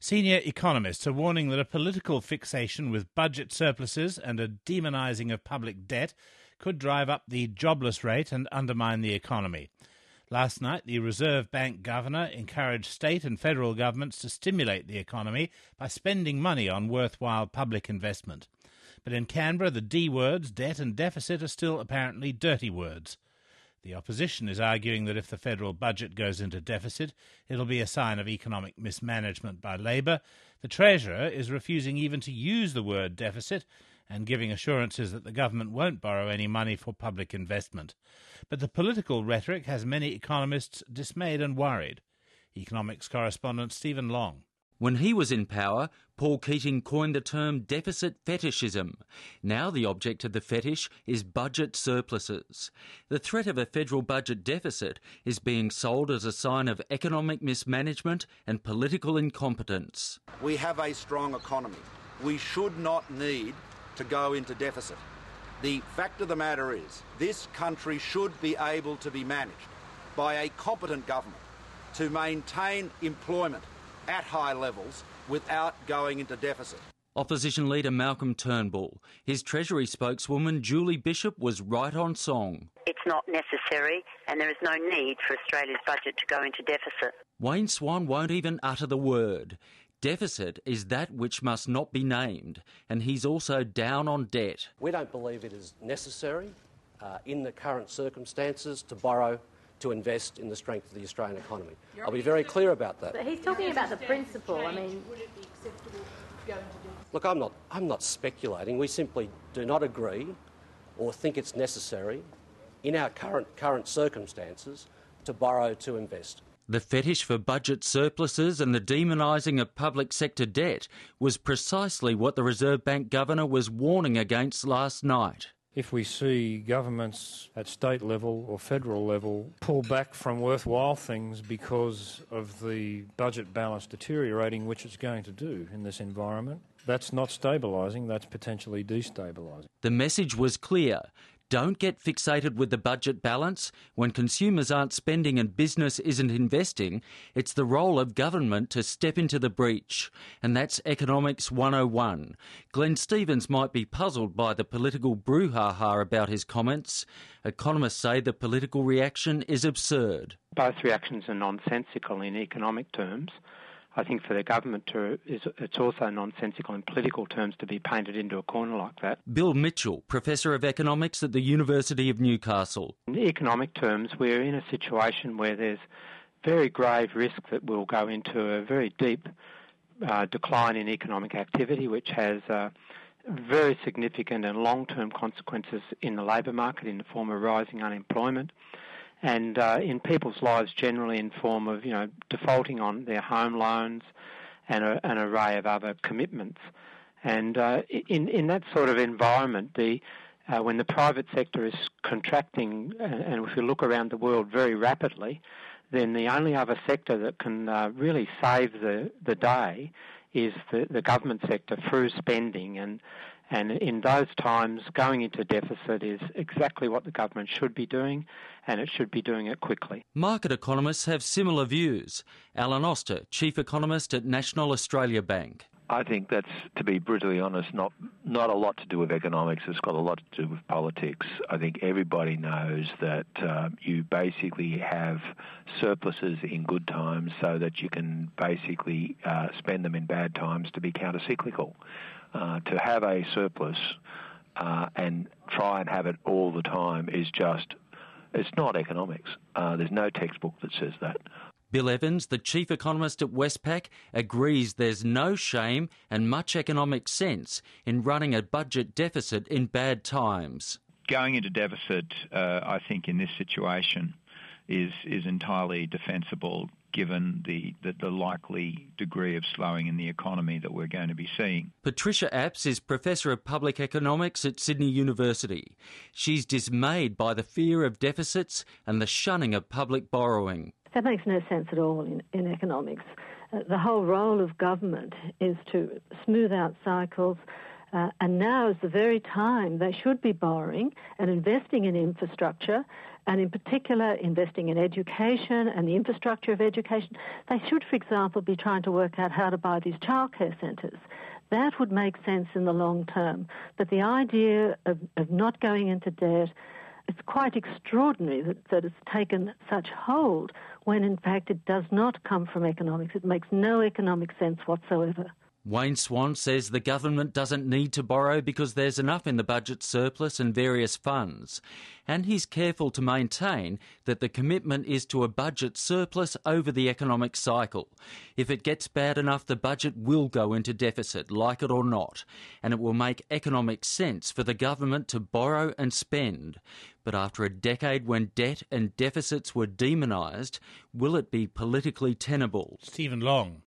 Senior economists are warning that a political fixation with budget surpluses and a demonising of public debt could drive up the jobless rate and undermine the economy. Last night, the Reserve Bank governor encouraged state and federal governments to stimulate the economy by spending money on worthwhile public investment. But in Canberra, the D words, debt and deficit, are still apparently dirty words. The opposition is arguing that if the federal budget goes into deficit, it'll be a sign of economic mismanagement by Labor. The Treasurer is refusing even to use the word deficit and giving assurances that the government won't borrow any money for public investment. But the political rhetoric has many economists dismayed and worried. Economics correspondent Stephen Long. When he was in power, Paul Keating coined the term deficit fetishism. Now the object of the fetish is budget surpluses. The threat of a federal budget deficit is being sold as a sign of economic mismanagement and political incompetence. We have a strong economy. We should not need to go into deficit. The fact of the matter is, this country should be able to be managed by a competent government to maintain employment at high levels without going into deficit. Opposition leader Malcolm Turnbull. His Treasury spokeswoman Julie Bishop was right on song. It's not necessary and there is no need for Australia's budget to go into deficit. Wayne Swan won't even utter the word. Deficit is that which must not be named, and he's also down on debt. We don't believe it is necessary in the current circumstances to borrow to invest in the strength of the Australian economy. I'll be very clear about that. But he's talking about the principle. Would it be acceptable to go into deficit? Look, I'm not speculating. We simply do not agree or think it's necessary in our current circumstances to borrow to invest. The fetish for budget surpluses and the demonising of public sector debt was precisely what the Reserve Bank governor was warning against last night. If we see governments at state level or federal level pull back from worthwhile things because of the budget balance deteriorating, which it's going to do in this environment, that's not stabilising, that's potentially destabilising. The message was clear. Don't get fixated with the budget balance. When consumers aren't spending and business isn't investing, it's the role of government to step into the breach. And that's Economics 101. Glenn Stevens might be puzzled by the political brouhaha about his comments. Economists say the political reaction is absurd. Both reactions are nonsensical in economic terms. I think for the government it's also nonsensical in political terms to be painted into a corner like that. Bill Mitchell, Professor of Economics at the University of Newcastle. In economic terms, we're in a situation where there's very grave risk that we'll go into a very deep decline in economic activity, which has very significant and long-term consequences in the labour market in the form of rising unemployment. And in people's lives generally in form of, defaulting on their home loans and an array of other commitments. And in that sort of environment, when the private sector is contracting, and if you look around the world very rapidly, then the only other sector that can really save the day is the government sector through spending. And in those times, going into deficit is exactly what the government should be doing, and it should be doing it quickly. Market economists have similar views. Alan Oster, Chief Economist at National Australia Bank. I think that's, to be brutally honest, not a lot to do with economics. It's got a lot to do with politics. I think everybody knows that you basically have surpluses in good times so that you can basically spend them in bad times to be counter-cyclical. To have a surplus and try and have it all the time is just, it's not economics. There's no textbook that says that. Bill Evans, the chief economist at Westpac, agrees there's no shame and much economic sense in running a budget deficit in bad times. Going into deficit, I think, in this situation is entirely defensible given the likely degree of slowing in the economy that we're going to be seeing. Patricia Apps is Professor of Public Economics at Sydney University. She's dismayed by the fear of deficits and the shunning of public borrowing. That makes no sense at all in economics. The whole role of government is to smooth out cycles, and now is the very time they should be borrowing and investing in infrastructure and in particular investing in education and the infrastructure of education. They should, for example, be trying to work out how to buy these childcare centres. That would make sense in the long term. But the idea of not going into debt, it's quite extraordinary that it's taken such hold when, in fact, it does not come from economics. It makes no economic sense whatsoever. Wayne Swan says the government doesn't need to borrow because there's enough in the budget surplus and various funds. And he's careful to maintain that the commitment is to a budget surplus over the economic cycle. If it gets bad enough, the budget will go into deficit, like it or not, and it will make economic sense for the government to borrow and spend. But after a decade when debt and deficits were demonised, will it be politically tenable? Stephen Long.